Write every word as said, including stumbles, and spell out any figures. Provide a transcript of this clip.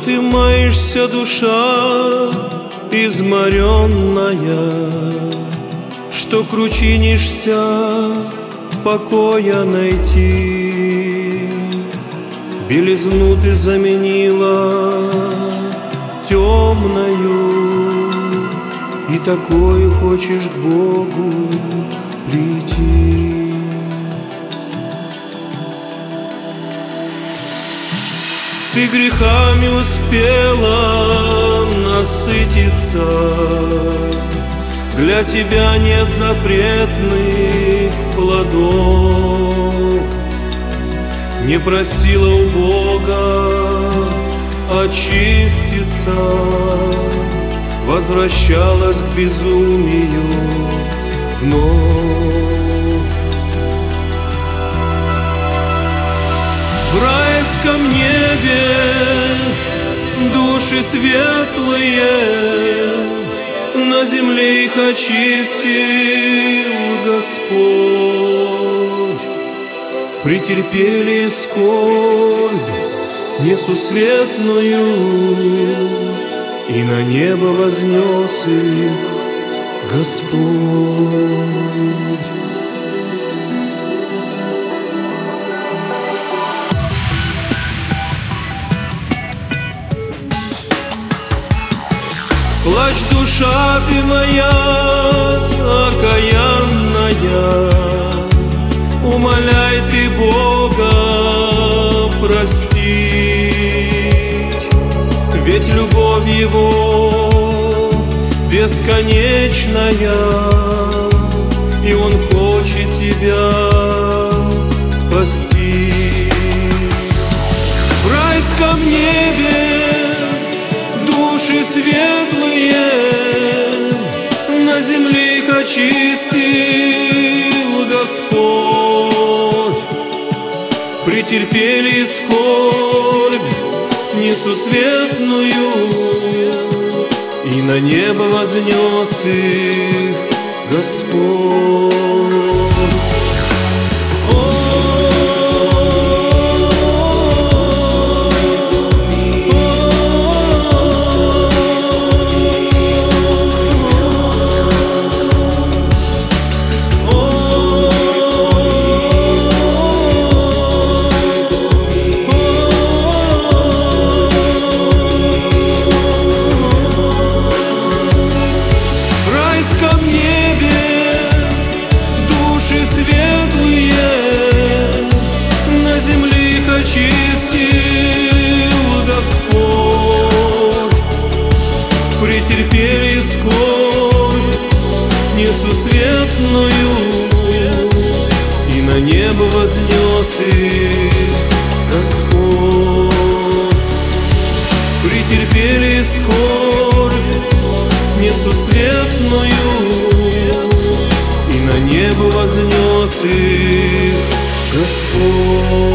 ты маешься, душа изморенная, что кручинишься покоя найти. Белизну ты заменила темною, и такой хочешь к Богу прийти. Ты грехами успела насытиться, для тебя нет запретных плодов. Не просила у Бога очиститься, возвращалась к безумию вновь. В райском небе души светлые, на земле их очистил Господь. Претерпели скорбь несусветную, и на небо вознес их Господь. Плачь, душа ты моя окаянная, умоляй ты Бога простить, ведь любовь Его бесконечная, и Он хочет тебя спасти. В райском небе души светлые, на земле их очистил Господь. Претерпели скорбь несусветную, и на небо вознес их Господь. Очистил Господь, претерпели скорбь несусветную, и на небо вознес их Господь. Претерпели скорбь несусветную, и на небо вознес их Господь.